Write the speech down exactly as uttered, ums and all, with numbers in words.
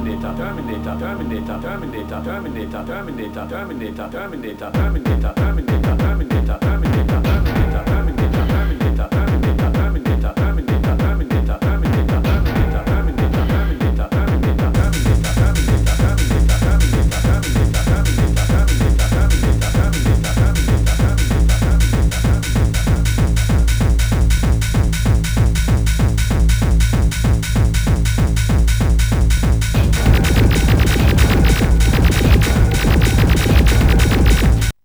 Terminator, Terminator, Terminator, Terminator, Terminator, Terminator, Terminator, Terminator, Terminator, Terminator, Terminator, Terminator, Terminator, Terminator,